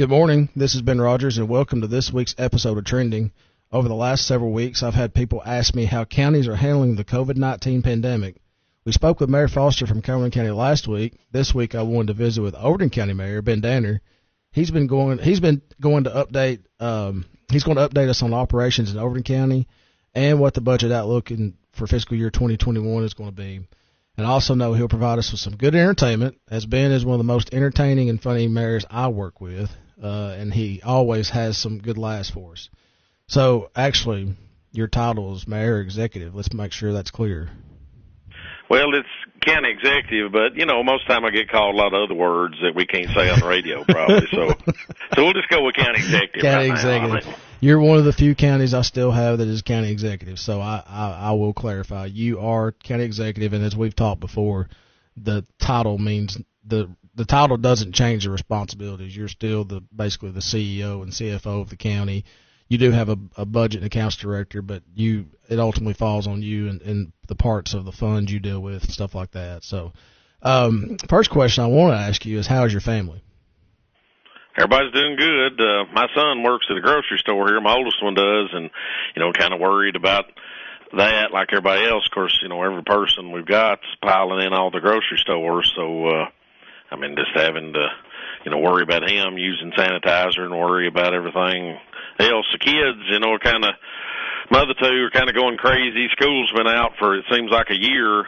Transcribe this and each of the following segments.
Good morning. This is Ben Rogers, and welcome to this week's episode of Trending. Over the last several weeks, I've had people ask me how counties are handling the COVID-19 pandemic. We spoke with Mayor Foster from Cumberland County last week. This week, I wanted to visit with Overton County Mayor Ben Danner. He's going to update us on operations in Overton County and what the budget outlook for fiscal year 2021 is going to be. And I also know he'll provide us with some good entertainment, as Ben is one of the most entertaining and funny mayors I work with, and he always has some good laughs for us. So, actually, your title is Mayor Executive. Let's make sure that's clear. Well, it's county executive, but, most of the time I get called a lot of other words that we can't say on the radio probably. So we'll just go with county executive. County executive. You're one of the few counties I still have that is county executive. So I will clarify. You are county executive, and as we've talked before, the title means the title doesn't change the responsibilities. You're still basically the CEO and CFO of the county. You do have a budget and accounts director, but it ultimately falls on you and the parts of the funds you deal with, stuff like that. So, first question I want to ask you is, how is your family? Everybody's doing good. My son works at a grocery store here. My oldest one does, and, kind of worried about that like everybody else. Of course, every person we've got's piling in all the grocery stores. So, just having to, worry about him using sanitizer and worry about everything else. The kids, are kind of, my other two are kind of going crazy. School's been out for, it seems like a year.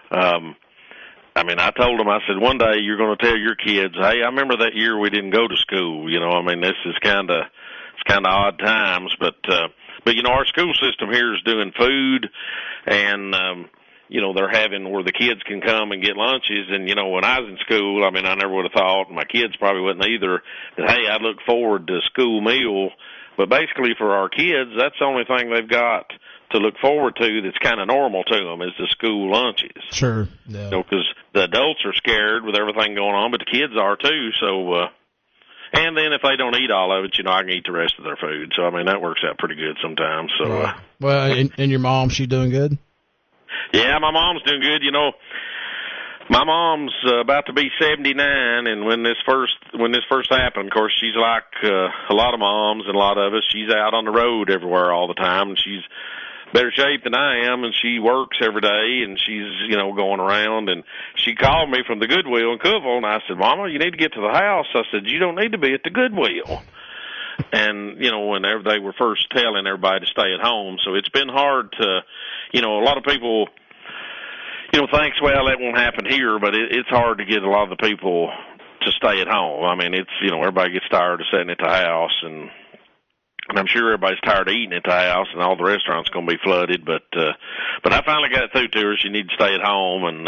I told them, I said, one day you're going to tell your kids, hey, I remember that year we didn't go to school. This is kind of odd times, but our school system here is doing food, and, they're having where the kids can come and get lunches. And, when I was in school, I never would have thought, and my kids probably wouldn't either, that, hey, I look forward to a school meal. But basically for our kids, that's the only thing they've got to look forward to that's kind of normal to them is the school lunches. Sure. Yeah. Because the adults are scared with everything going on, but the kids are too. So, and then if they don't eat all of it, I can eat the rest of their food. So, that works out pretty good sometimes. So, right. Well, and your mom, she doing good? Yeah, my mom's doing good. My mom's about to be 79, and when this first happened, of course, she's like a lot of moms and a lot of us. She's out on the road everywhere all the time, and she's better shape than I am, and she works every day, and she's going around. And she called me from the Goodwill in Cookeville, and I said, Mama, you need to get to the house. I said, you don't need to be at the Goodwill. And whenever they were first telling everybody to stay at home, so it's been hard to, a lot of people, thinks, well, that won't happen here, but it's hard to get a lot of the people to stay at home. It's, everybody gets tired of sitting at the house, and I'm sure everybody's tired of eating at the house, and all the restaurants going to be flooded. But I finally got it through to her. She needs to stay at home and,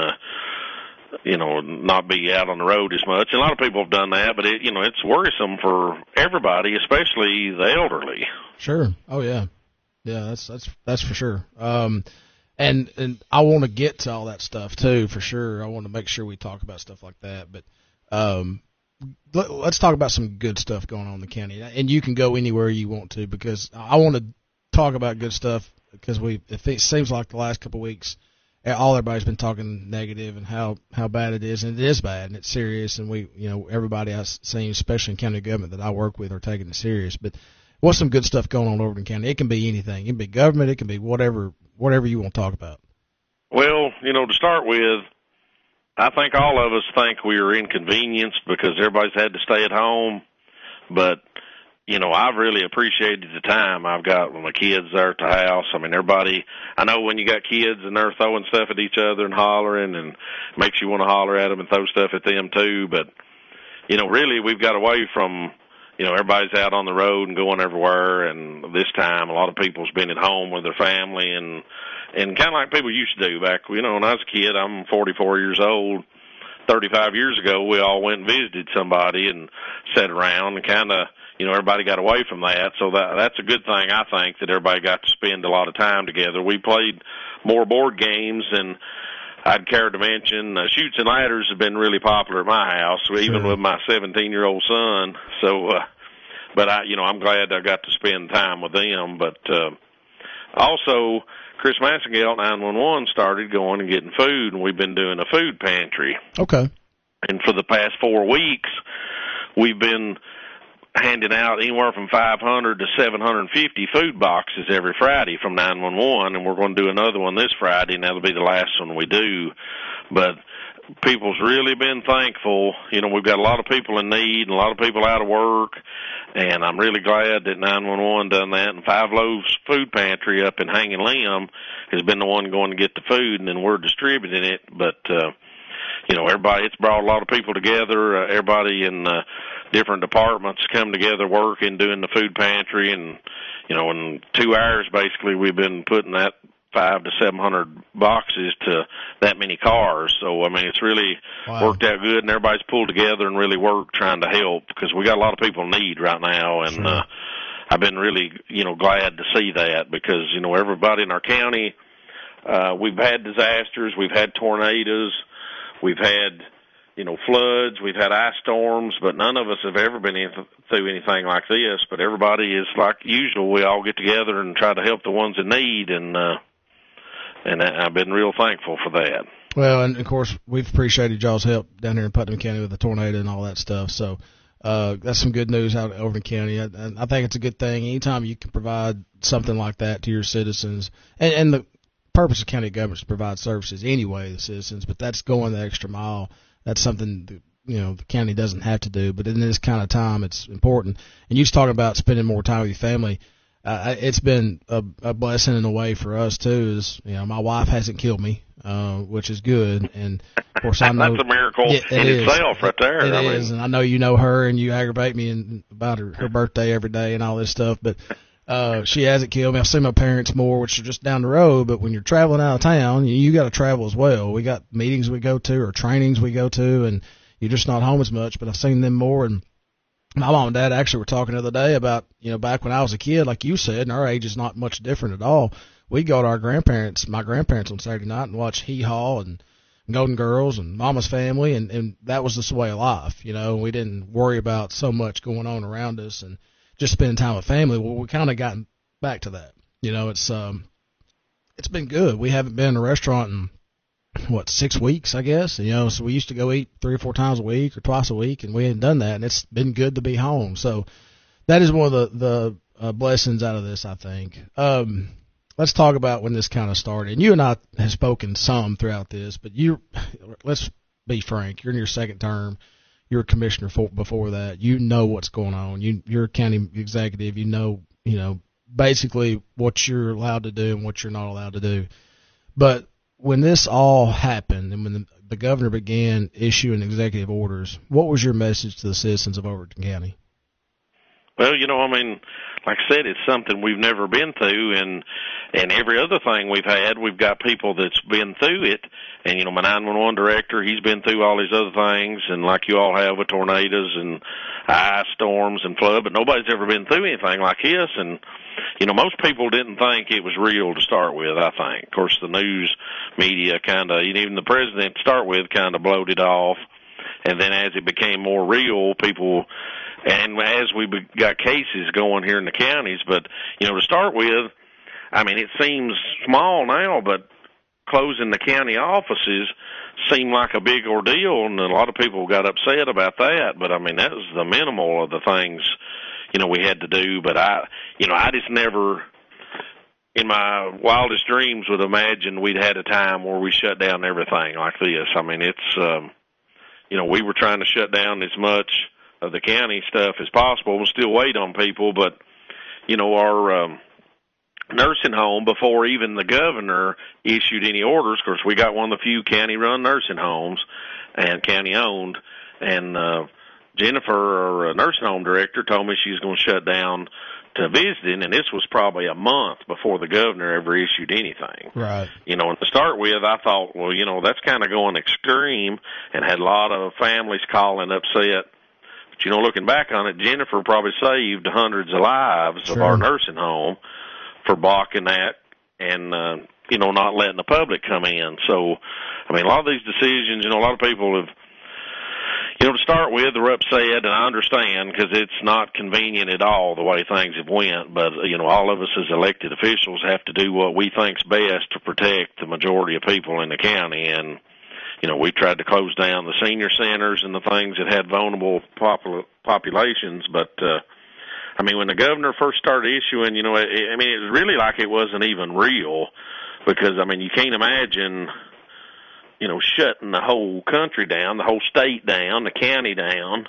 not be out on the road as much. And a lot of people have done that, but it's worrisome for everybody, especially the elderly. Sure. Oh yeah. Yeah, that's for sure. And I want to get to all that stuff too, for sure. I want to make sure we talk about stuff like that. But let's talk about some good stuff going on in the county. And you can go anywhere you want to, because I want to talk about good stuff, because it seems like the last couple of weeks, everybody's been talking negative and how bad it is, and it is bad and it's serious. And everybody I've seen, especially in county government that I work with, are taking it serious. But what's some good stuff going on in Overton County? It can be anything. It can be government. It can be whatever you want to talk about. Well, to start with, I think all of us think we are inconvenienced because everybody's had to stay at home. But, I've really appreciated the time I've got when my kids are at the house. Everybody, I know when you got kids and they're throwing stuff at each other and hollering, and makes you want to holler at them and throw stuff at them too. But, really we've got away from, everybody's out on the road and going everywhere, and this time a lot of people's been at home with their family and kind of like people used to do back, when I was a kid. I'm 44 years old. 35 years ago, we all went and visited somebody and sat around and kind of, everybody got away from that. So that's a good thing, I think, that everybody got to spend a lot of time together. We played more board games, and I'd care to mention Chutes and Ladders have been really popular at my house, even with my 17-year-old son. So, but I'm glad I got to spend time with them. But also, Chris Massengale 911 started going and getting food, and we've been doing a food pantry. Okay. And for the past 4 weeks, we've been handing out anywhere from 500 to 750 food boxes every Friday from 911, and we're going to do another one this Friday, and that'll be the last one we do. But people's really been thankful. You know, we've got a lot of people in need and a lot of people out of work, and I'm really glad that 911 done that. And Five Loaves Food Pantry up in Hanging Limb has been the one going to get the food, and then we're distributing it. But, you know, it's brought a lot of people together. Everybody in different departments come together working, doing the food pantry, and, you know, in 2 hours, basically, we've been putting that 500 to 700 boxes to that many cars. So, I mean, it's really worked out good, and everybody's pulled together and really worked trying to help, because we got a lot of people in need right now, and sure. I've been really, you know, glad to see that, because, you know, everybody in our county, we've had disasters, we've had tornadoes, we've had, you know, floods, we've had ice storms, but none of us have ever been through anything like this. But everybody is like usual. We all get together and try to help the ones in need, and I've been real thankful for that. Well, and of course, we've appreciated y'all's help down here in Putnam County with the tornado and all that stuff. So that's some good news out over in the county. I think it's a good thing. Anytime you can provide something like that to your citizens, and the purpose of county government is to provide services anyway to the citizens, but that's going the extra mile. That's something that, you know, the county doesn't have to do, but in this kind of time, it's important. And you was talking about spending more time with your family. It's been a blessing in a way for us too. Is, you know, my wife hasn't killed me, which is good. And of course, I know that's a miracle in itself, right there. It is, and I know you know her, and you aggravate me about her birthday every day and all this stuff, but. She hasn't killed me. I've seen my parents more, which are just down the road, but when you're traveling out of town, you got to travel as well. We got meetings we go to or trainings we go to, and you're just not home as much, but I've seen them more. And my mom and dad actually were talking the other day about, you know, back when I was a kid, like you said, and our age is not much different at all. We'd go to my grandparents on Saturday night and watch Hee Haw and Golden Girls and Mama's Family, and that was just the way of life, you know. We didn't worry about so much going on around us, and just spending time with family. Well, we kind of gotten back to that. You know, it's been good. We haven't been in a restaurant in 6 weeks, I guess. You know, so we used to go eat 3 or 4 times a week or twice a week, and we hadn't done that, and it's been good to be home. So that is one of the blessings out of this, I think. Let's talk about when this kind of started. And you and I have spoken some throughout this, but let's be frank. You're in your second term. You're a commissioner before that. You know what's going on. You're a county executive. You know, basically what you're allowed to do and what you're not allowed to do. But when this all happened and when the governor began issuing executive orders, what was your message to the citizens of Overton County? Well, you know, I mean, like I said, it's something we've never been through, and every other thing we've had, we've got people that's been through it. And, you know, my 911 director, he's been through all these other things, and like you all have with tornadoes and ice storms and flood, but nobody's ever been through anything like this. And, you know, most people didn't think it was real to start with, I think. Of course, the news media kind of, even the president to start with, kind of blowed it off. And then as it became more real, people, and as we got cases going here in the counties, but, you know, to start with, I mean, it seems small now, but closing the county offices seemed like a big ordeal, and a lot of people got upset about that. But, I mean, that was the minimal of the things, you know, we had to do. But I just never, in my wildest dreams, would imagine we'd had a time where we shut down everything like this. I mean, it's, you know, we were trying to shut down as much of the county stuff as possible. We'll still wait on people, but, you know, our nursing home, before even the governor issued any orders, of course, we got one of the few county-run nursing homes and county-owned, and Jennifer, our nursing home director, told me she's going to shut down to visiting, and this was probably a month before the governor ever issued anything. Right. You know, and to start with, I thought, well, you know, that's kind of going extreme, and had a lot of families calling upset. But, you know, looking back on it, Jennifer probably saved hundreds of lives of our nursing home for blocking that and, you know, not letting the public come in. So, I mean, a lot of these decisions, you know, a lot of people have, you know, to start with, they're upset, and I understand, because it's not convenient at all the way things have went. But, you know, all of us as elected officials have to do what we think's best to protect the majority of people in the county. And, we tried to close down the senior centers and the things that had vulnerable populations. But, when the governor first started issuing, it was really like it wasn't even real because, you can't imagine, shutting the whole country down, the whole state down, the county down.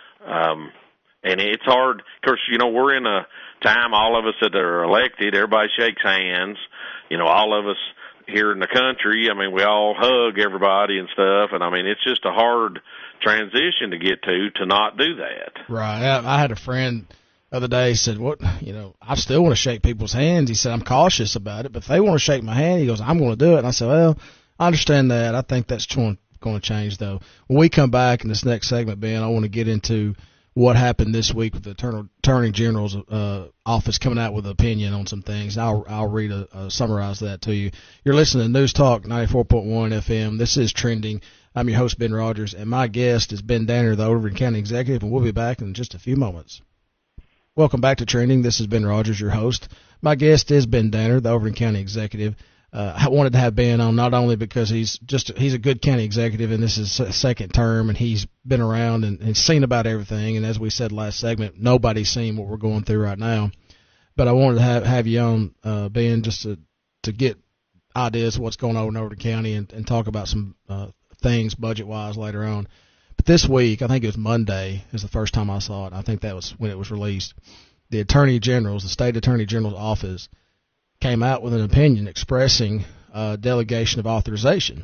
And it's hard. Of course, we're in a time, all of us that are elected, everybody shakes hands. All of us here in the country, we all hug everybody and stuff. And, it's just a hard transition to get to not do that. Right. I had a friend the other day said, I still want to shake people's hands. He said, I'm cautious about it, but if they want to shake my hand, he goes, I'm going to do it. And I said, well, I understand that. I think that's going to change, though. When we come back in this next segment, Ben, I want to get into what happened this week with the Attorney General's office coming out with an opinion on some things. I'll summarize that to you. You're listening to News Talk 94.1 FM. This is Trending. I'm your host, Ben Rogers, and my guest is Ben Danner, the Overton County Executive, and we'll be back in just a few moments. Welcome back to Trending. This is Ben Rogers, your host. My guest is Ben Danner, the Overton County Executive. I wanted to have Ben on not only because he's a good county executive and this is his second term and he's been around and seen about everything, and as we said last segment, nobody's seen what we're going through right now. But I wanted to have you on, Ben, just to get ideas of what's going on in Overton County and talk about some things budget-wise later on. But this week, I think it was Monday, is the first time I saw it. I think that was when it was released. The State Attorney General's office came out with an opinion expressing delegation of authorization.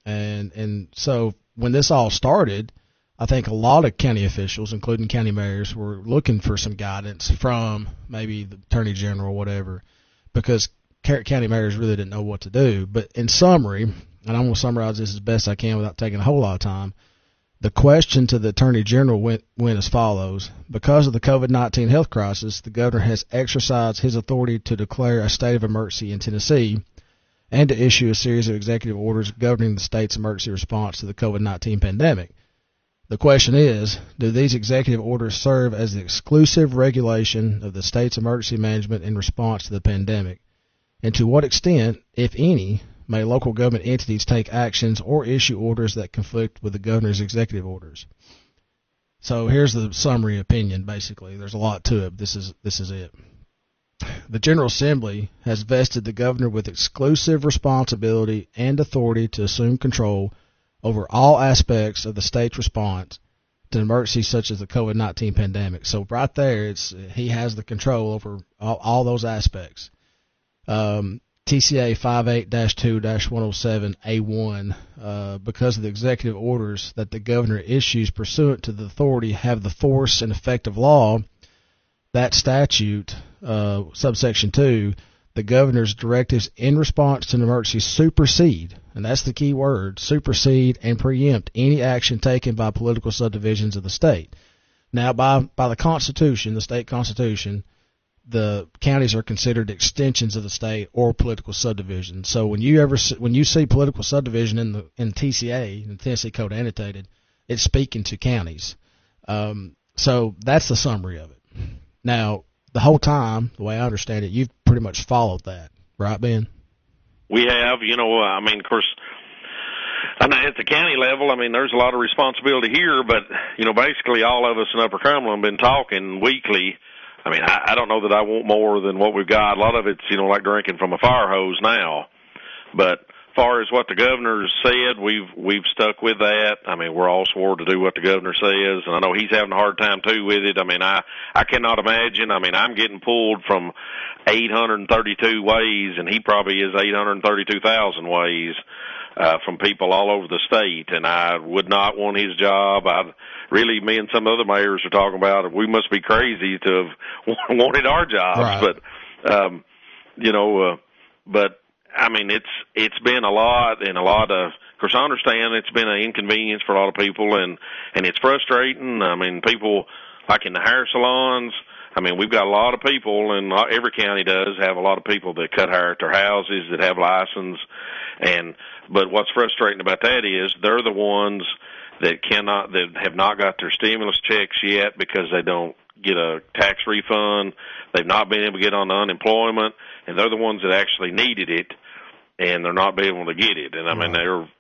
And so when this all started, I think a lot of county officials, including county mayors, were looking for some guidance from maybe the Attorney General or whatever, because county mayors really didn't know what to do. But in summary, and I'm going to summarize this as best I can without taking a whole lot of time, the question to the Attorney General went as follows. Because of the COVID-19 health crisis, the governor has exercised his authority to declare a state of emergency in Tennessee and to issue a series of executive orders governing the state's emergency response to the COVID-19 pandemic. The question is, do these executive orders serve as the exclusive regulation of the state's emergency management in response to the pandemic? And to what extent, if any, may local government entities take actions or issue orders that conflict with the governor's executive orders? So here's the summary opinion, basically. There's a lot to it. This is it. The General Assembly has vested the governor with exclusive responsibility and authority to assume control over all aspects of the state's response to emergencies such as the COVID-19 pandemic. So right there, he has the control over all those aspects. TCA 58-2-107A1, because of the executive orders that the governor issues pursuant to the authority have the force and effect of law, that statute, subsection 2, the governor's directives in response to an emergency supersede, and that's the key word, supersede and preempt any action taken by political subdivisions of the state. Now, by the Constitution, the state Constitution, the counties are considered extensions of the state or political subdivisions. So when you see political subdivision in TCA, in the Tennessee Code Annotated, it's speaking to counties. So that's the summary of it. Now, the whole time, the way I understand it, you've pretty much followed that, right, Ben? We have, of course, at the county level, there's a lot of responsibility here, but, basically all of us in Upper Cumberland have been talking weekly. I don't know that I want more than what we've got. A lot of it's, like drinking from a fire hose now. But as far as what the governor said, we've stuck with that. We're all swore to do what the governor says, and I know he's having a hard time too with it. I cannot imagine. I'm getting pulled from 832 ways, and he probably is 832,000 ways from people all over the state, and I would not want his job. Really, me and some other mayors are talking about, we must be crazy to have wanted our jobs. Right. But it's been a lot, and a lot of course, I understand it's been an inconvenience for a lot of people, and it's frustrating. People, like in the hair salons, we've got a lot of people, and every county does have a lot of people that cut hair at their houses that have license, but what's frustrating about that is they're the ones that have not got their stimulus checks yet because they don't get a tax refund. They've not been able to get on the unemployment, and they're the ones that actually needed it, and they're not being able to get it. And they're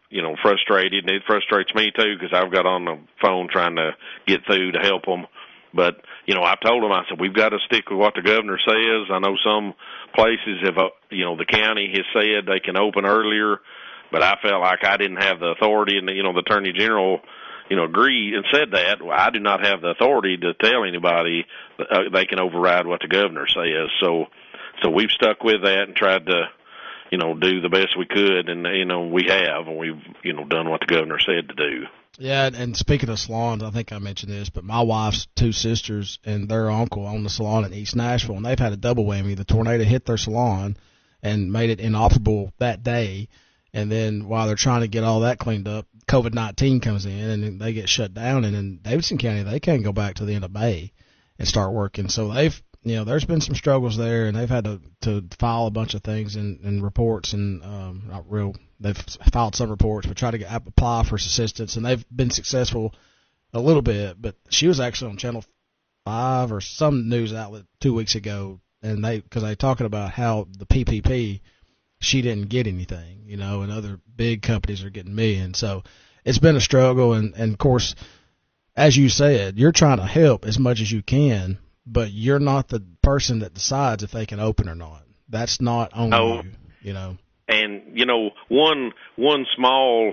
frustrated, and it frustrates me too because I've got on the phone trying to get through to help them. But, I've told them, I said, we've got to stick with what the governor says. I know some places have, the county has said they can open earlier, but I felt like I didn't have the authority, and, the Attorney General, agreed and said that. I do not have the authority to tell anybody they can override what the governor says. So we've stuck with that and tried to, do the best we could, and, we have, and we've, done what the governor said to do. Yeah, and speaking of salons, I think I mentioned this, but my wife's two sisters and their uncle own the salon in East Nashville, and they've had a double whammy. The tornado hit their salon and made it inoperable that day, and then while they're trying to get all that cleaned up, COVID-19 comes in, and then they get shut down, and in Davidson County, they can't go back to the end of May and start working. So they've, there's been some struggles there, and they've had to file a bunch of things and reports, and they've filed some reports, but try to apply for assistance, and they've been successful a little bit. But she was actually on Channel 5 or some news outlet 2 weeks ago, and because they talking about how the PPP, she didn't get anything, and other big companies are getting millions. So it's been a struggle, and of course, as you said, you're trying to help as much as you can, but you're not the person that decides if they can open or not. That's not on you, And, one small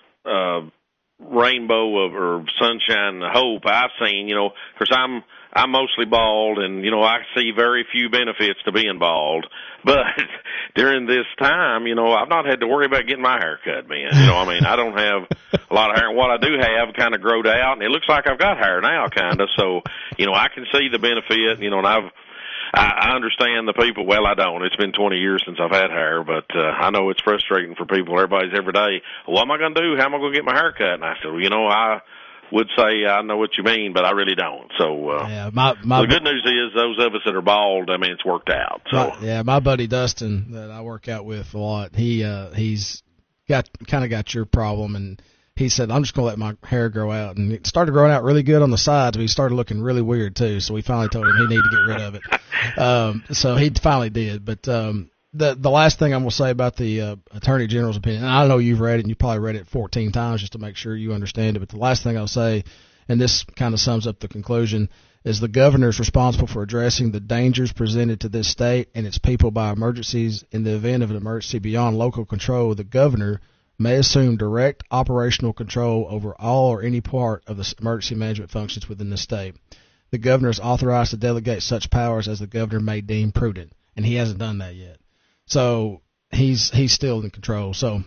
rainbow or sunshine hope I've seen, because I'm mostly bald, and, I see very few benefits to being bald. But during this time, I've not had to worry about getting my hair cut, man. I don't have a lot of hair. And what I do have kind of growed out, and it looks like I've got hair now, kind of. So, I can see the benefit, and I understand the people. Well, I don't. It's been 20 years since I've had hair, but I know it's frustrating for people. Everybody's every day, what am I going to do? How am I going to get my hair cut? And I said, I would say I know what you mean, but I really don't. So the good news is those of us that are bald, it's worked out. So my buddy Dustin that I work out with a lot, he's got your problem, and he said, I'm just going to let my hair grow out. And it started growing out really good on the sides, but he started looking really weird, too. So we finally told him he needed to get rid of it. So he finally did. But the last thing I'm going to say about the Attorney General's opinion, and I know you've read it, and you probably read it 14 times just to make sure you understand it. But the last thing I'll say, and this kind of sums up the conclusion, is the governor is responsible for addressing the dangers presented to this state and its people by emergencies. In the event of an emergency beyond local control, the governor may assume direct operational control over all or any part of the emergency management functions within the state. The governor is authorized to delegate such powers as the governor may deem prudent, and he hasn't done that yet. So he's still in control. So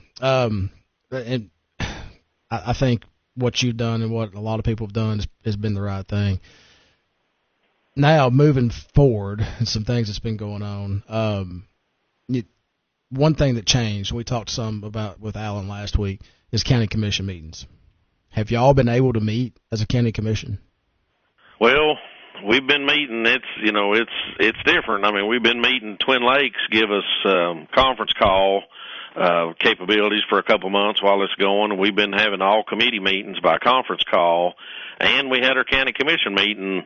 and I think what you've done and what a lot of people have done has been the right thing. Now, moving forward, and some things that's been going on, one thing that changed, we talked some about with Alan last week, is county commission meetings. Have y'all been able to meet as a county commission? Well, we've been meeting. It's different. We've been meeting. Twin Lakes give us conference call capabilities for a couple months while it's going. We've been having all committee meetings by conference call, and we had our county commission meeting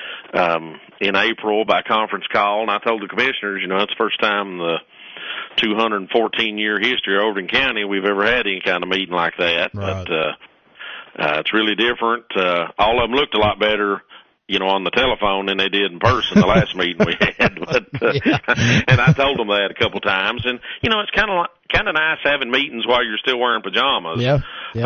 in April by conference call. And I told the commissioners, it's the first time in the 214-year history of Overton County we've ever had any kind of meeting like that. Right. But it's really different. All of them looked a lot better, on the telephone than they did in person the last meeting we had. But and I told them that a couple times. And it's kind of nice having meetings while you're still wearing pajamas. Yeah.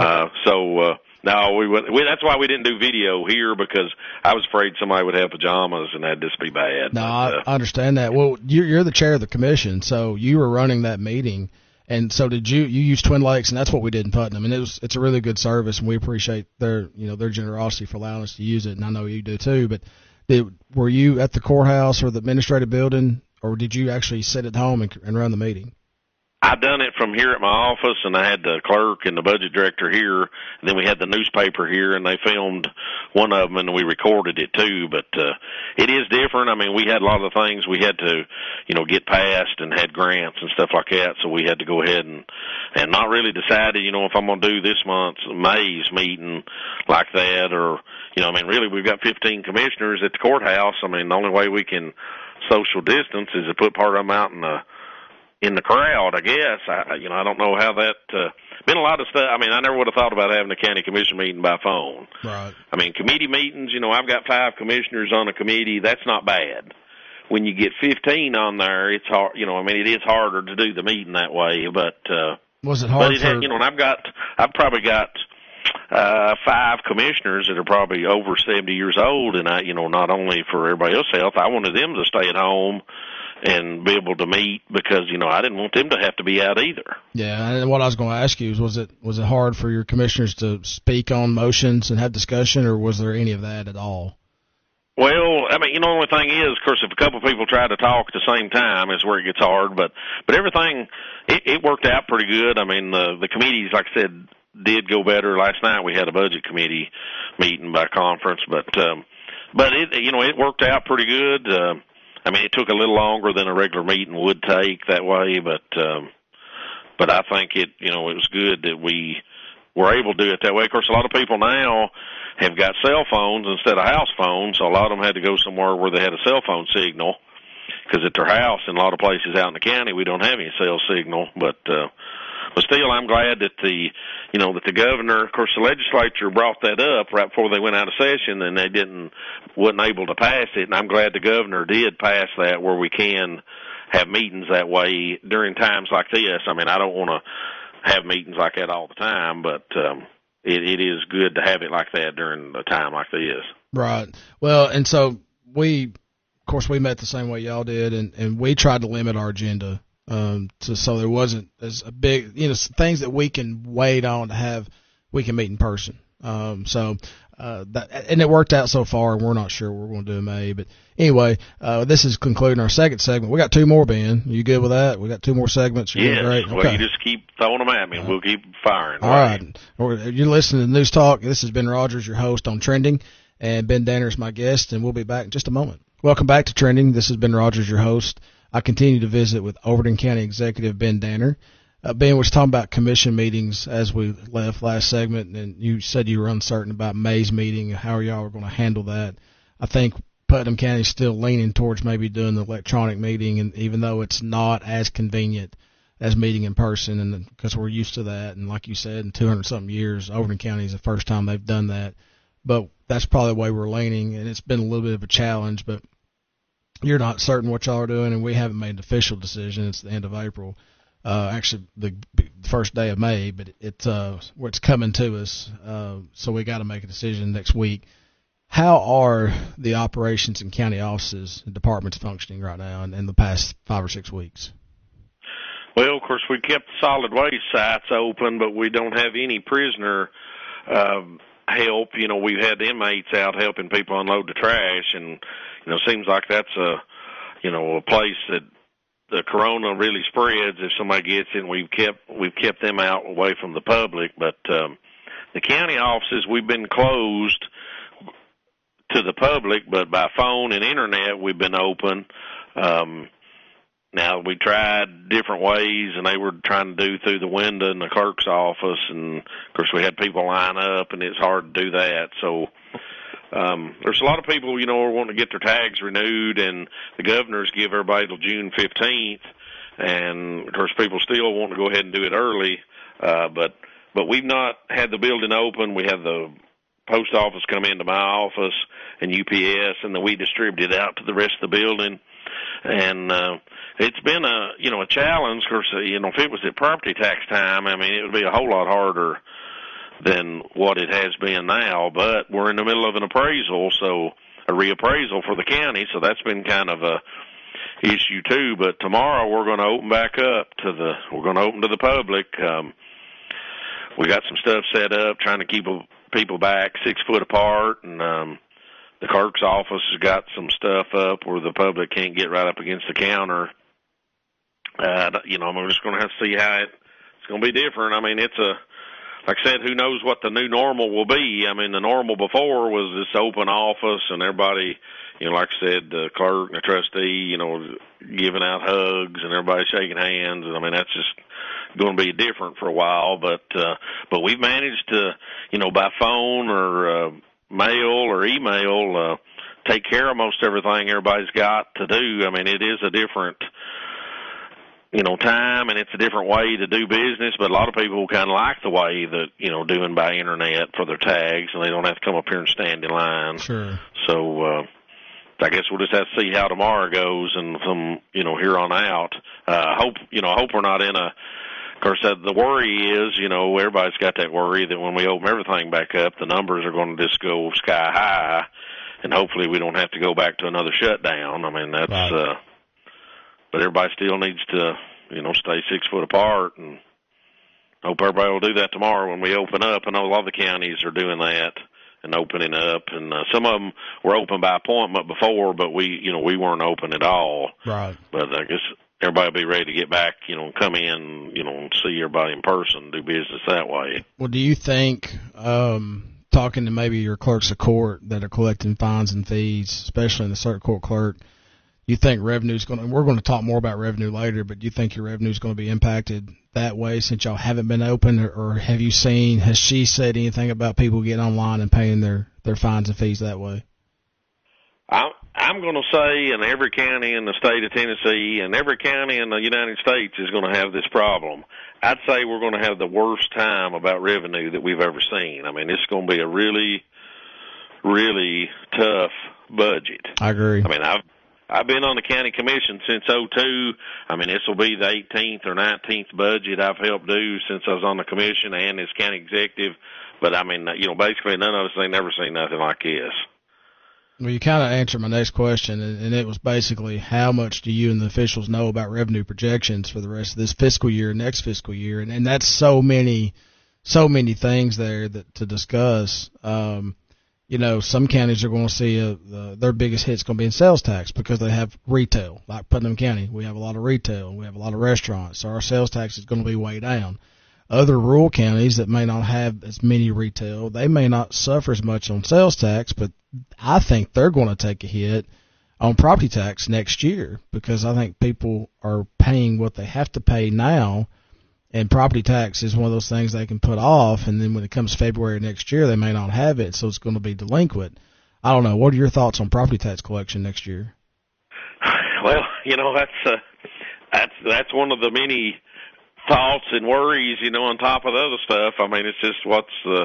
No, that's why we didn't do video here, because I was afraid somebody would have pajamas and that'd just be bad. No, I understand that. Well, you're the chair of the commission, so you were running that meeting, and so did you. You used Twin Lakes, and that's what we did in Putnam, and it's a really good service, and we appreciate their generosity for allowing us to use it, and I know you do too. But were you at the courthouse or the administrative building, or did you actually sit at home and run the meeting? I done it from here at my office, and I had the clerk and the budget director here, and then we had the newspaper here, and they filmed one of them, and we recorded it too. But it is different. We had a lot of the things we had to, get passed, and had grants and stuff like that, so we had to go ahead and not really decided, if I'm going to do this month's May's meeting like that, or, really we've got 15 commissioners at the courthouse. The only way we can social distance is to put part of them out in the crowd, I guess. I don't know how that been a lot of stuff. I mean, I never would have thought about having a county commission meeting by phone. Right. I mean, committee meetings, I've got 5 commissioners on a committee. That's not bad. When you get 15 on there, it's hard, it is harder to do the meeting that way, but, was it hard and I've probably got, 5 commissioners that are probably over 70 years old, and not only for everybody else's health, I wanted them to stay at home and be able to meet because, I didn't want them to have to be out either. Yeah, and what I was going to ask you is, was it hard for your commissioners to speak on motions and have discussion, or was there any of that at all? Well, I mean, the only thing is, of course, if a couple of people try to talk at the same time is where it gets hard, but everything, it worked out pretty good. I mean, the committees, like I said, did go better. Last night we had a budget committee meeting by conference, but it worked out pretty good. I mean, it took a little longer than a regular meeting would take that way, but I think it was good that we were able to do it that way. Of course, a lot of people now have got cell phones instead of house phones, so a lot of them had to go somewhere where they had a cell phone signal, because at their house, in a lot of places out in the county, we don't have any cell signal, but still, I'm glad that that the governor, of course, the legislature brought that up right before they went out of session, and they wasn't able to pass it. And I'm glad the governor did pass that, where we can have meetings that way during times like this. I mean, I don't want to have meetings like that all the time, but it is good to have it like that during a time like this. Right. Well, and so we met the same way y'all did, and we tried to limit our agenda. So there wasn't as a big, things that we can wait on to have, we can meet in person. And it worked out so far, and we're not sure what we're going to do in May. But anyway, this is concluding our second segment. We got 2 more, Ben. You good with that? We got 2 more segments. Yes. Great. Well, okay. you just keep throwing them at me, and we'll keep firing. All right. You're listening to News Talk. This is Ben Rogers, your host on Trending, and Ben Danner is my guest, and we'll be back in just a moment. Welcome back to Trending. This is Ben Rogers, your host. I continue to visit with Overton County Executive Ben Danner. Ben was talking about commission meetings as we left last segment, and you said you were uncertain about May's meeting, how y'all were going to handle that. I think Putnam County is still leaning towards maybe doing the electronic meeting, and even though it's not as convenient as meeting in person, and because we're used to that, and like you said, in 200-something years, Overton County is the first time they've done that. But that's probably the way we're leaning, and it's been a little bit of a challenge, but you're not certain what y'all are doing, and we haven't made an official decision. It's the end of April, actually the first day of May, but it's coming to us, so we got to make a decision next week. How are the operations in county offices and departments functioning right now in the past 5 or 6 weeks? Well, of course, we kept the solid waste sites open, but we don't have any prisoner help. We've had inmates out helping people unload the trash, and it seems like that's a place that the corona really spreads if somebody gets it. And we've kept them out away from the public, but the county offices, we've been closed to the public, but by phone and internet we've been open. Now, we tried different ways, and they were trying to do through the window in the clerk's office, and of course we had people line up, and it's hard to do that. So there's a lot of people, who are wanting to get their tags renewed, and the governors give everybody till June 15th, and of course people still want to go ahead and do it early, but we've not had the building open. We have the post office come into my office and UPS, and then we distribute it out to the rest of the building. And it's been a challenge. Of course, if it was at property tax time, I mean, it would be a whole lot harder than what it has been now. But we're in the middle of an appraisal, so a reappraisal for the county, so that's been kind of a issue too. But tomorrow we're going to open back up we're going to open to the public. We got some stuff set up, trying to keep people back 6 foot apart, and the clerk's office has got some stuff up where the public can't get right up against the counter. I'm just going to have to see how it's going to be different. I mean, like I said, who knows what the new normal will be. I mean, the normal before was this open office and everybody, like I said, the clerk and the trustee, giving out hugs and everybody shaking hands. And I mean, that's just going to be different for a while. But we've managed to, by phone or mail or email, take care of most everything everybody's got to do. I mean, it is a different time, and it's a different way to do business, but a lot of people kind of like the way that, doing by internet for their tags, and they don't have to come up here and stand in line. Sure. So, I guess we'll just have to see how tomorrow goes, and from, here on out, hope we're not in of course, the worry is, everybody's got that worry that when we open everything back up, the numbers are going to just go sky high, and hopefully we don't have to go back to another shutdown. I mean, that's, right. But everybody still needs to, stay 6 foot apart, and hope everybody will do that tomorrow when we open up. I know a lot of the counties are doing that and opening up, and some of them were open by appointment before, but we weren't open at all. Right. But I guess everybody will be ready to get back, come in, and see everybody in person, do business that way. Well, do you think, talking to maybe your clerks of court that are collecting fines and fees, especially in the circuit court clerk, you think revenue's going to, we're going to talk more about revenue later, but do you think your revenue's going to be impacted that way since y'all haven't been open, or has she said anything about people getting online and paying their fines and fees that way? I'm going to say in every county in the state of Tennessee and every county in the United States is going to have this problem. I'd say we're going to have the worst time about revenue that we've ever seen. I mean, it's going to be a really, really tough budget. I agree. I mean, I've been on the county commission since '02. I mean, this will be the 18th or 19th budget I've helped do since I was on the commission and as county executive. But, I mean, basically none of us ain't never seen nothing like this. Well, you kind of answered my next question, and it was basically how much do you and the officials know about revenue projections for the rest of this fiscal year and next fiscal year, and that's so many things there to discuss. Some counties are going to see their biggest hit's going to be in sales tax because they have retail. Like Putnam County, we have a lot of retail, and we have a lot of restaurants, so our sales tax is going to be way down. Other rural counties that may not have as many retail, they may not suffer as much on sales tax, but I think they're going to take a hit on property tax next year because I think people are paying what they have to pay now, and property tax is one of those things they can put off, and then when it comes February next year, they may not have it, so it's going to be delinquent. I don't know. What are your thoughts on property tax collection next year? Well, that's one of the many thoughts and worries, on top of the other stuff. I mean, it's just what's the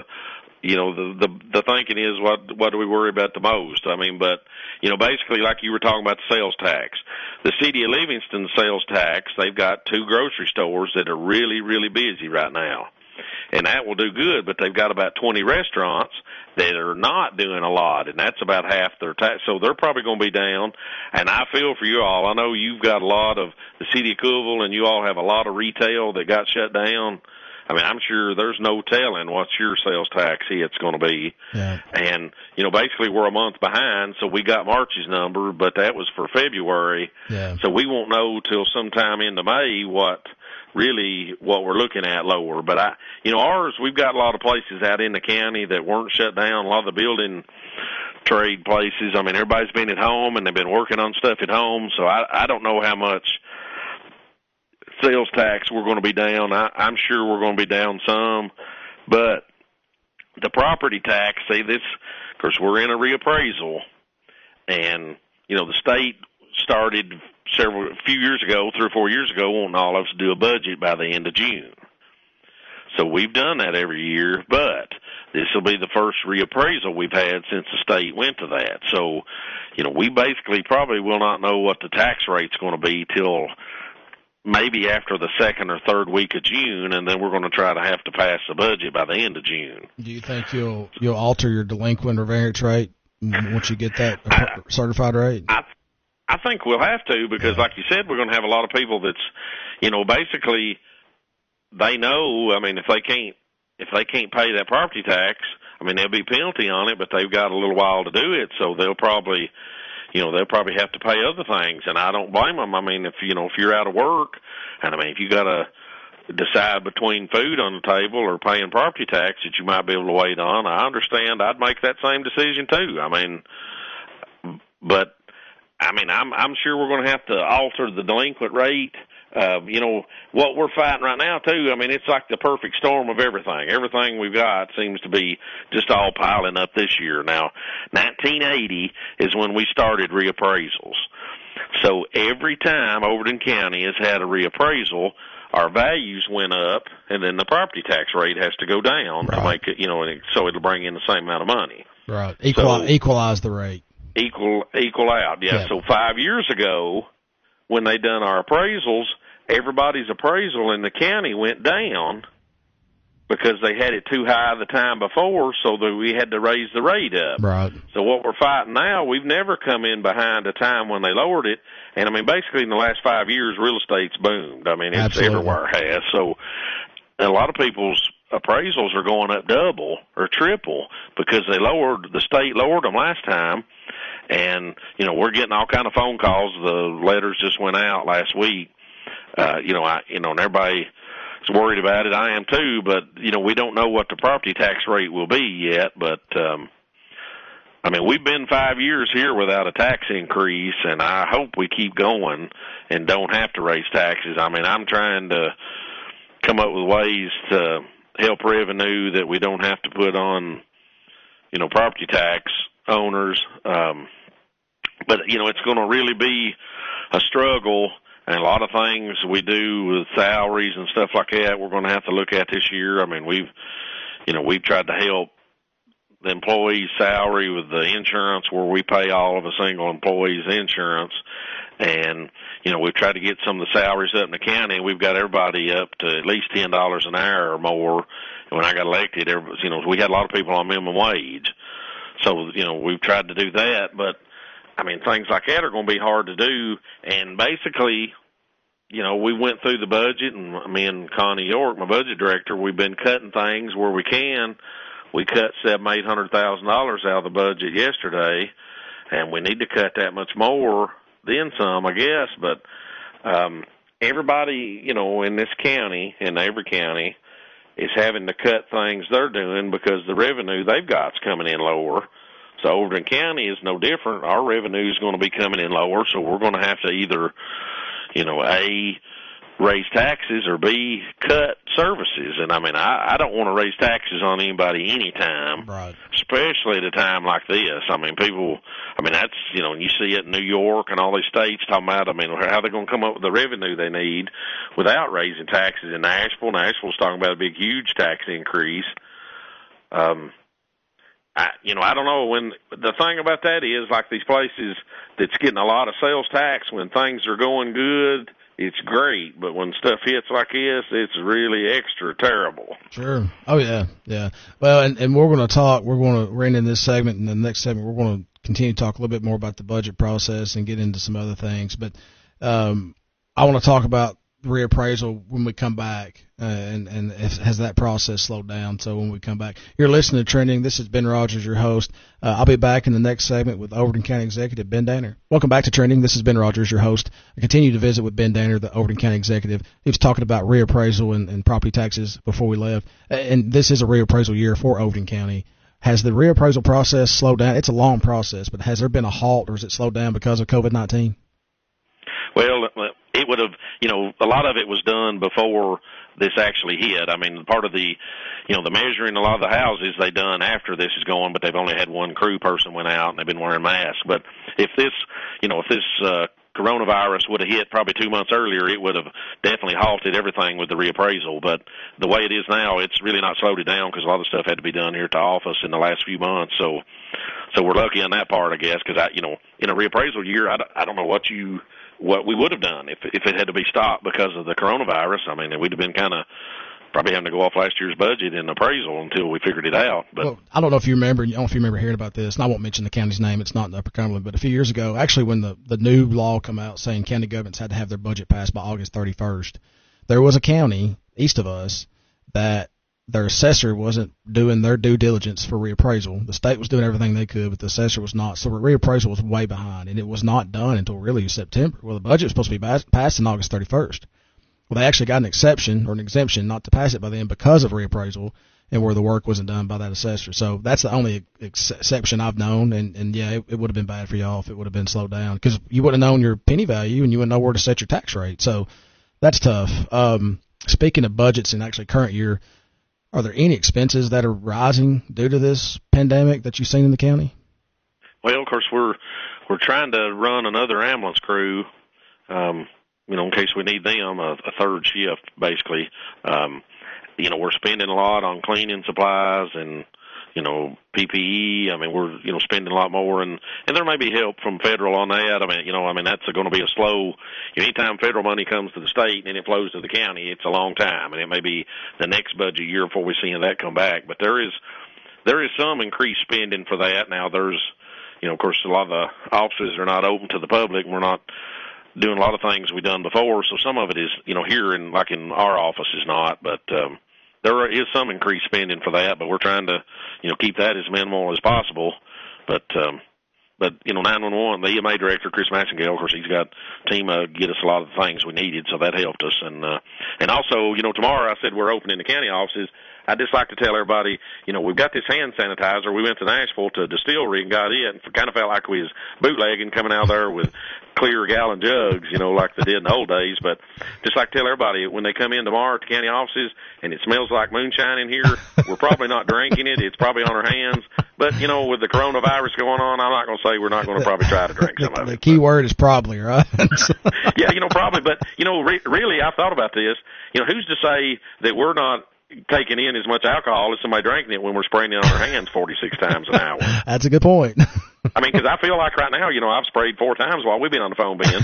thinking is what do we worry about the most? I mean, but, basically like you were talking about the sales tax. The city of Livingston sales tax, they've got 2 grocery stores that are really, really busy right now. And that will do good, but they've got about 20 restaurants that are not doing a lot, and that's about half their tax. So they're probably going to be down, and I feel for you all. I know you've got a lot of the city of Cookeville, and you all have a lot of retail that got shut down. I mean, I'm sure there's no telling what your sales tax hit's going to be. Yeah. And, basically we're a month behind, so we got March's number, but that was for February. Yeah. So we won't know till sometime into May what we're looking at lower. But ours, we've got a lot of places out in the county that weren't shut down, a lot of the building trade places. I mean, everybody's been at home and they've been working on stuff at home, so I don't know how much sales tax we're going to be down. I'm sure we're going to be down some, but the property tax, see this, of course, we're in a reappraisal, and, the state started a few years ago, 3 or 4 years ago, wanting all of us to do a budget by the end of June. So we've done that every year, but this will be the first reappraisal we've had since the state went to that. So, we basically probably will not know what the tax rate's going to be till maybe after the 2nd or 3rd week of June, and then we're going to try to have to pass the budget by the end of June. Do you think you'll alter your delinquent or variance rate once you get that certified rate? I think we'll have to because, like you said, we're going to have a lot of people that's, basically they know. I mean, if they can't pay that property tax, I mean, there'll be a penalty on it, but they've got a little while to do it, so they'll probably have to pay other things, and I don't blame them. I mean, if you're out of work, and I mean, if you got to decide between food on the table or paying property tax that you might be able to wait on, I understand. I'd make that same decision too. I mean, but I mean, I'm sure we're going to have to alter the delinquent rate. What we're fighting right now too, I mean, it's like the perfect storm of everything. Everything we've got seems to be just all piling up this year. Now, 1980 is when we started reappraisals. So every time Overton County has had a reappraisal, our values went up, and then the property tax rate has to go down to make it, so it'll bring in the same amount of money. Right. Equalize the rate. Equal out, yeah. So 5 years ago, when they done our appraisals, everybody's appraisal in the county went down because they had it too high the time before, so that we had to raise the rate up. Right. So what we're fighting now, we've never come in behind a time when they lowered it. And, I mean, basically in the last 5 years, real estate's boomed. I mean, it's everywhere has. So a lot of people's appraisals are going up double or triple because the state lowered them last time. And, we're getting all kind of phone calls. The letters just went out last week. And everybody is worried about it. I am too, but, we don't know what the property tax rate will be yet. But, we've been 5 years here without a tax increase, and I hope we keep going and don't have to raise taxes. I mean, I'm trying to come up with ways to help revenue that we don't have to put on, property tax owners. But, it's going to really be a struggle, and a lot of things we do with salaries and stuff like that we're going to have to look at this year. I mean, we've tried to help the employee's salary with the insurance where we pay all of a single employee's insurance. And, we've tried to get some of the salaries up in the county. We've got everybody up to at least $10 an hour or more. And when I got elected, we had a lot of people on minimum wage. So, we've tried to do that. But, things like that are going to be hard to do. And basically, we went through the budget, and me and Connie York, my budget director, we've been cutting things where we can. We cut $700,000-$800,000 out of the budget yesterday, and we need to cut that much more, then some, I guess. But everybody, in this county, in every county, is having to cut things they're doing because the revenue they've got's coming in lower. So Overton County is no different. Our revenue is going to be coming in lower, so we're going to have to either, A, raise taxes, or B, cut services. And I don't want to raise taxes on anybody anytime, right, especially at a time like this. People, that's, you see it in New York and all these states talking about, how they're going to come up with the revenue they need without raising taxes. In Nashville's talking about a big, huge tax increase. I don't know. When the thing about that is, like these places that's getting a lot of sales tax, when things are going good, it's great. But when stuff hits like this, it's really extra terrible. Sure. Oh, yeah. Yeah. Well, and we're going to end in this segment, and the next segment we're going to continue to talk a little bit more about the budget process and get into some other things. But I want to talk about reappraisal when we come back, and has that process slowed down? So when we come back, you're listening to Trending. This is Ben Rogers, your host. I'll be back in the next segment with Overton County Executive Ben Danner. Welcome back to Trending. This is Ben Rogers, your host. I continue to visit with Ben Danner, the Overton County Executive. He was talking about reappraisal and property taxes before we left, and this is a reappraisal year for Overton County. Has the reappraisal process slowed down? It's a long process, but has there been a halt, or has it slowed down because of COVID-19? Well, it would have, a lot of it was done before this actually hit. Part of the, the measuring a lot of the houses they done after this is going, but they've only had one crew person went out and they've been wearing masks. But if this, coronavirus would have hit probably 2 months earlier, it would have definitely halted everything with the reappraisal. But the way it is now, it's really not slowed it down because a lot of stuff had to be done here at the office in the last few months. So we're lucky on that part, I guess, because in a reappraisal year, I don't know what we would have done if it had to be stopped because of the coronavirus. We'd have been kind of probably having to go off last year's budget in appraisal until we figured it out. But well, I don't know if you remember hearing about this, and I won't mention the county's name. It's not in Upper Cumberland, but a few years ago, actually when the new law came out saying county governments had to have their budget passed by August 31st, there was a county east of us that their assessor wasn't doing their due diligence for reappraisal. The state was doing everything they could, but the assessor was not. So the reappraisal was way behind, and it was not done until really September. Well, the budget was supposed to be passed on August 31st. Well, they actually got an exception or an exemption not to pass it by then because of reappraisal and where the work wasn't done by that assessor. So that's the only exception I've known, and yeah, it would have been bad for y'all if it would have been slowed down because you would have known your penny value and you wouldn't know where to set your tax rate. So that's tough. Speaking of budgets in actually current year, are there any expenses that are rising due to this pandemic that you've seen in the county? Well, of course, we're we're trying to run another ambulance crew, in case we need them, a third shift, basically. We're spending a lot on cleaning supplies and, PPE. I mean, we're, spending a lot more, and there may be help from federal on that. That's going to be a slow, anytime federal money comes to the state and it flows to the county, it's a long time, and it may be the next budget year before we see that come back. But there is some increased spending for that. Now there's, of course, a lot of the offices are not open to the public, and we're not doing a lot of things we've done before. So some of it is, here in our office is not, but, there is some increased spending for that, but we're trying to, keep that as minimal as possible. But 911, the EMA director, Chris Massengale, of course, he's got a team get us a lot of the things we needed, so that helped us. And also, tomorrow I said we're opening the county offices. I'd just like to tell everybody, we've got this hand sanitizer. We went to Nashville to a distillery and got it, and kind of felt like we was bootlegging, coming out there with clear gallon jugs, like they did in the old days. But just like to tell everybody, when they come in tomorrow at the county offices and it smells like moonshine in here, we're probably not drinking it. It's probably on our hands. But, with the coronavirus going on, I'm not going to say we're not going to probably try to drink some of it. The key word is probably, right? Yeah, probably. But, really, I've thought about this. Who's to say that we're not taking in as much alcohol as somebody drinking it when we're spraying it on our hands 46 times an hour? That's a good point. Because I feel like right now, I've sprayed 4 times while we've been on the phone, Ben.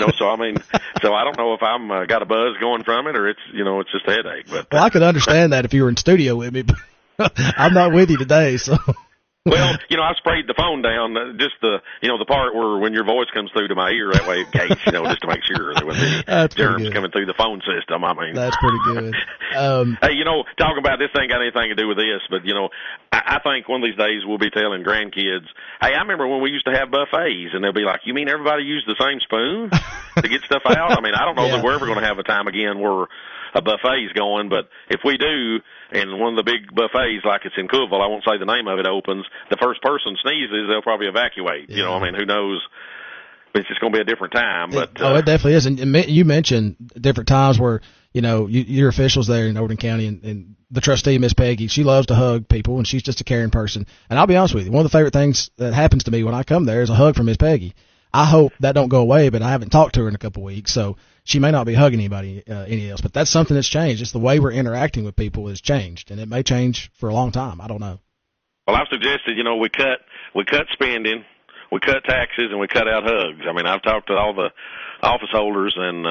So I don't know if I'm got a buzz going from it or it's, it's just a headache. But well, I could understand that if you were in studio with me, but I'm not with you today, so. Well, I sprayed the phone down, just the part where when your voice comes through to my ear, that way it gates, just to make sure there wasn't any germs coming through the phone system. That's pretty good. Hey, talking about this ain't got anything to do with this, but, I think one of these days we'll be telling grandkids, hey, I remember when we used to have buffets, and they'll be like, you mean everybody used the same spoon to get stuff out? I don't know that we're ever going to have a time again where a buffet's going, but if we do, and one of the big buffets, like it's in Cookeville, I won't say the name of it, opens, the first person sneezes, they'll probably evacuate. Yeah. Who knows? But it's just going to be a different time. But it definitely is. And you mentioned different times where, your officials there in Overton County and the trustee, Miss Peggy, she loves to hug people, and she's just a caring person. And I'll be honest with you, one of the favorite things that happens to me when I come there is a hug from Miss Peggy. I hope that don't go away, but I haven't talked to her in a couple of weeks, so she may not be hugging anybody any else. But that's something that's changed. Just the way we're interacting with people has changed, and it may change for a long time. I don't know. Well, I've suggested, we cut spending, we cut taxes, and we cut out hugs. I've talked to all the office holders, and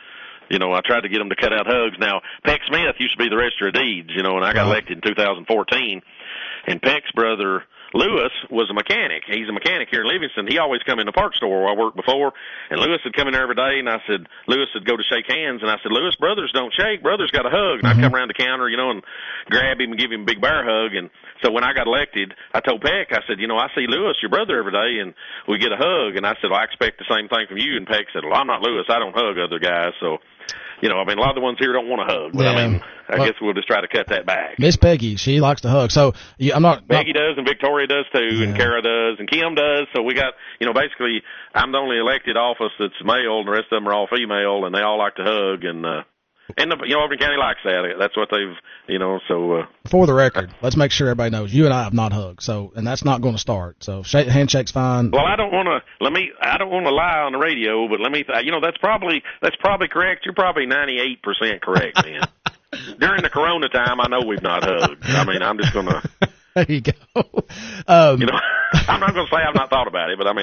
I tried to get them to cut out hugs. Now, Peck Smith used to be the Register of Deeds, and I got elected in 2014, and Peck's brother Lewis was a mechanic. He's a mechanic here in Livingston. He always come in the parts store where I worked before, and Lewis would come in there every day, and Lewis would go to shake hands, and I said, Lewis, brothers don't shake. Brothers got a hug. And I'd come around the counter, and grab him and give him a big bear hug. And so when I got elected, I told Peck, I said, I see Lewis, your brother, every day, and we get a hug. And I said, well, I expect the same thing from you. And Peck said, well, I'm not Lewis. I don't hug other guys. So, a lot of the ones here don't want to hug. But, I guess we'll just try to cut that back. Miss Peggy, she likes to hug. So I'm not. Peggy does, and Victoria does too, and Kara does, and Kim does. So we got, basically, I'm the only elected office that's male, and the rest of them are all female, and they all like to hug, and Overton County likes that. That's what they've, so. For the record, let's make sure everybody knows you and I have not hugged. So, and that's not going to start. So, handshake's fine. Well, I don't want to lie on the radio, but that's probably correct. You're probably 98% correct, man. During the Corona time, I know we've not hugged. I'm just going to. There you go. I'm not going to say I've not thought about it, but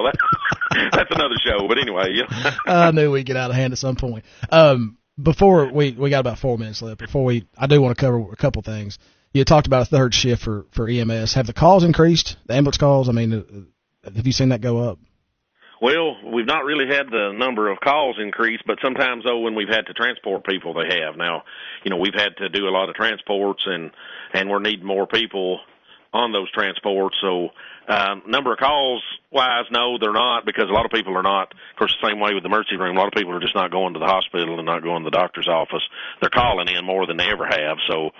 that's another show. But anyway, I knew we'd get out of hand at some point. Before we got about 4 minutes left. I do want to cover a couple things. You talked about a third shift for EMS. Have the calls increased? The ambulance calls? Have you seen that go up? Well, we've not really had the number of calls increase, but sometimes, when we've had to transport people, they have. Now, we've had to do a lot of transports, and we're needing more people on those transports. So, number of calls wise, no, they're not, because a lot of people are not. Of course, the same way with the emergency room, a lot of people are just not going to the hospital and not going to the doctor's office. They're calling in more than they ever have. So,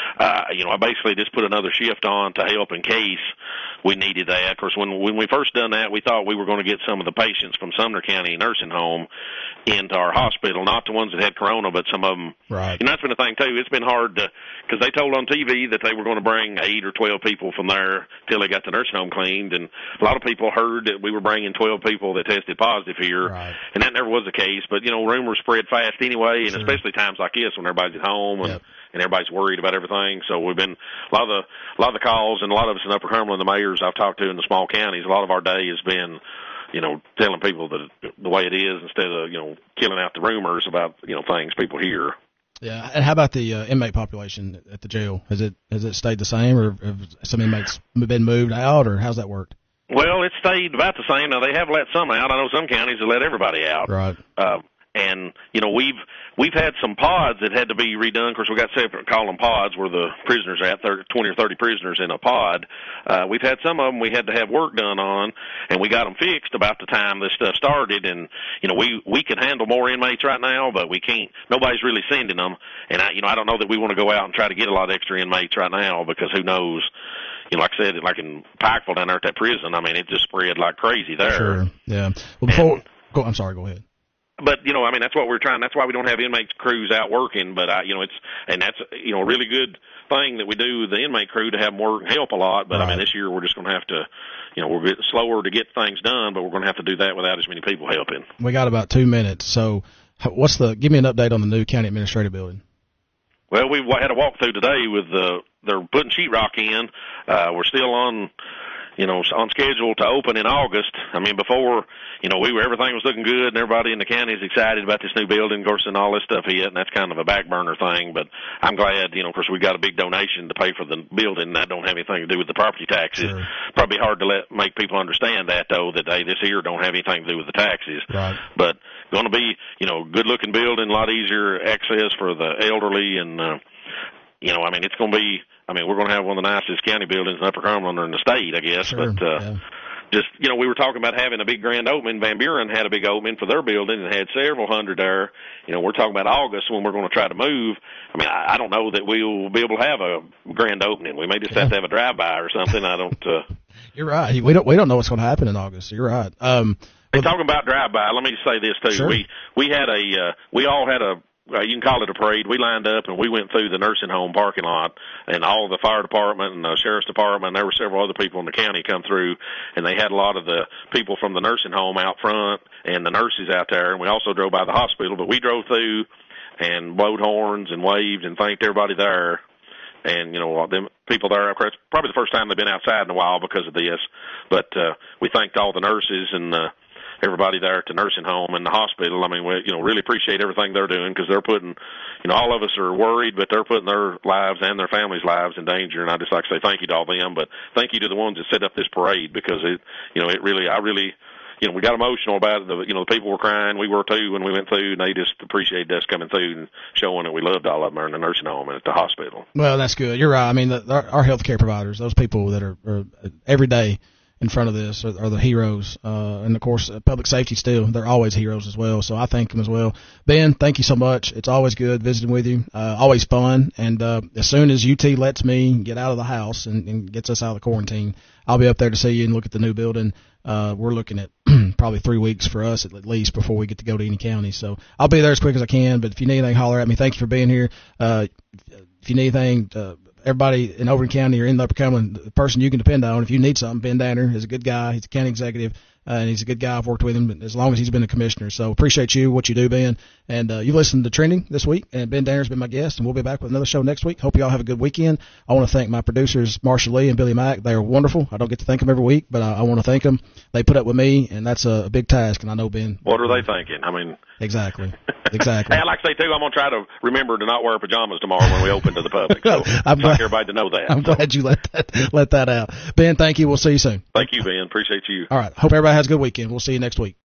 I basically just put another shift on to help in case we needed that. Of course, when we first done that, we thought we were going to get some of the patients from Sumner County Nursing Home, into our hospital, not the ones that had corona, but some of them. Right. And that's been the thing too. It's been hard to, because they told on TV that they were going to bring 8 or 12 people from there till they got the nursing home cleaned, and a lot of people heard that we were bringing 12 people that tested positive here, right. And that never was the case. But rumors spread fast anyway, and especially times like this when everybody's at home and everybody's worried about everything. So we've been a lot of the calls, and a lot of us in Upper Cumberland, the mayors I've talked to in the small counties, a lot of our day has been telling people that the way it is instead of, killing out the rumors about, things people hear. Yeah. And how about the inmate population at the jail? Has it stayed the same, or have some inmates been moved out, or how's that worked? Well, it's stayed about the same. Now, they have let some out. I know some counties have let everybody out. Right. And, we've had some pods that had to be redone. Of course, we got separate, call them pods, where the prisoners are at, 20 or 30 prisoners in a pod. We've had some of them we had to have work done on, and we got them fixed about the time this stuff started. And, we can handle more inmates right now, but we can't. Nobody's really sending them. And, I don't know that we want to go out and try to get a lot of extra inmates right now, because who knows. Like I said, like in Pikeville down there at that prison, I mean, it just spread like crazy there. Sure, yeah. Well, I'm sorry, go ahead. But, that's what we're trying. That's why we don't have inmate crews out working. But, that's a really good thing that we do, the inmate crew, to have more help a lot. But, right. This year we're just going to have to, we're a bit slower to get things done, but we're going to have to do that without as many people helping. We got about 2 minutes. So give me an update on the new county administrative building. Well, we had a walkthrough today with they're putting sheetrock in. We're still on schedule to open in August. Before, everything was looking good and everybody in the county is excited about this new building, of course, and all this stuff hit, and that's kind of a back burner thing. But I'm glad, of course, we got a big donation to pay for the building, and that don't have anything to do with the property taxes. Sure. Probably hard to make people understand that, though, that, hey, this here don't have anything to do with the taxes. Right. But going to be, good looking building, a lot easier access for the elderly, and, it's going to be, we're going to have one of the nicest county buildings in Upper Cumberland or in the state, I guess. Sure. But, just, we were talking about having a big grand opening. Van Buren had a big opening for their building and had several hundred there. We're talking about August when we're going to try to move. I don't know that we'll be able to have a grand opening. We may just have to have a drive-by or something. I don't, You're right. We don't know what's going to happen in August. You're right. Hey, talking about drive-by, let me say this too. Sure. We all had you can call it a parade. We lined up and we went through the nursing home parking lot, and all the fire department and the sheriff's department, and there were several other people in the county come through, and they had a lot of the people from the nursing home out front and the nurses out there, and we also drove by the hospital, but we drove through and blowed horns and waved and thanked everybody there. And, them people there, it's probably the first time they've been outside in a while because of this, but we thanked all the nurses and everybody there at the nursing home and the hospital. We, really appreciate everything they're doing, because they're putting, all of us are worried, but they're putting their lives and their families' lives in danger. And I just like to say thank you to all them, but thank you to the ones that set up this parade, because we got emotional about it. The people were crying. We were too when we went through, and they just appreciated us coming through and showing that we loved all of them in the nursing home and at the hospital. Well, that's good. You're right. Our healthcare providers, those people that are every day in front of this are the heroes. And of course, public safety still, they're always heroes as well. So I thank them as well. Ben, thank you so much. It's always good visiting with you. Always fun. And, as soon as UT lets me get out of the house and gets us out of the quarantine, I'll be up there to see you and look at the new building. We're looking at probably 3 weeks for us at least before we get to go to any county. So I'll be there as quick as I can. But if you need anything, holler at me. Thank you for being here. If you need anything, everybody in Overton County or in the Upper Cumberland, the person you can depend on, if you need something, Ben Danner is a good guy. He's a county executive, and he's a good guy. I've worked with him as long as he's been a commissioner. So appreciate you, what you do, Ben. And you've listened to Trending this week, and Ben Danner's been my guest, and we'll be back with another show next week. Hope you all have a good weekend. I want to thank my producers, Marsha Lee and Billy Mack. They are wonderful. I don't get to thank them every week, but I want to thank them. They put up with me, and that's a big task, and I know Ben. What are they thinking? Exactly. Hey, I like to say, too, I'm going to try to remember to not wear pajamas tomorrow when we open to the public. So I'd like everybody to know that. I'm glad you let that out. Ben, thank you. We'll see you soon. Thank you, Ben. Appreciate you. All right. Hope everybody has a good weekend. We'll see you next week.